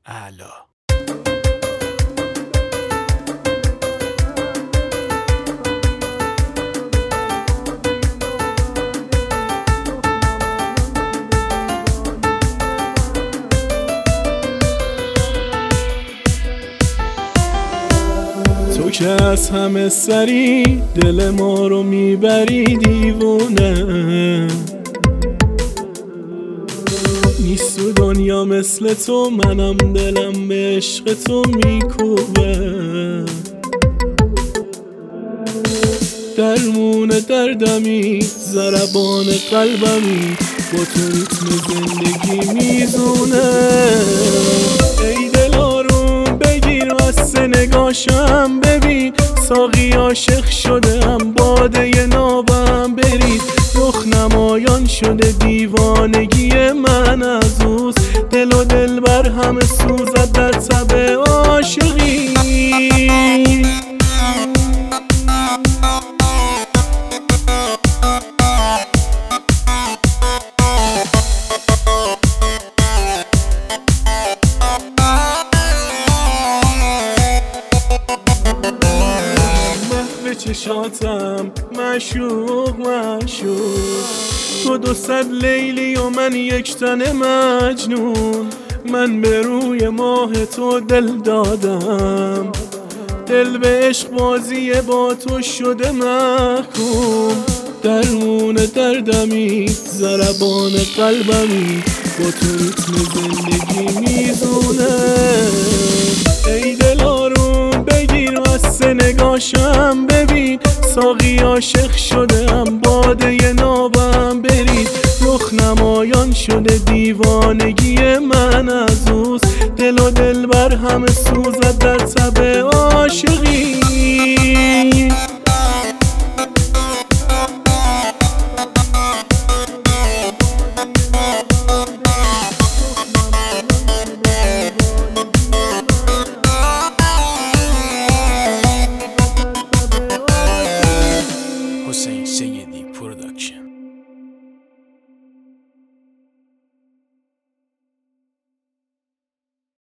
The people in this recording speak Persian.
اعلی. تو که از همه سری دل ما رو میبری دیوونه، نیست تو دنیا مثل تو، منم دلم به عشق تو میکوبه. درمون دردمی، ضربان قلبمی، با تو ریتم زندگی میزونه. ای دل آروم بگیر واسه نگاشم ببین، ساقی عاشق شدم باده نابم برید، رخ نمایان شده دیوانگی من از اوست، دل و دل بر همه سوزد در تب عاشقی. چشاتم معشوق معشوق، تو 200 لیلی و من یک تن مجنون، من به روی ماه تو دل دادم، دل به عشق بازی با تو شده محکوم. درمون دردمی، ضربان قلبمی، با تو ریتم زندگی میزونه. ای دل آروم بگیر واسه نگاشم ببین، ساقی عاشق شدم باده نابم برید، رخ نمایان شده دیوانگی من از اوست، دل و دل بر همه سوزد در تب عاشقی. حسین سید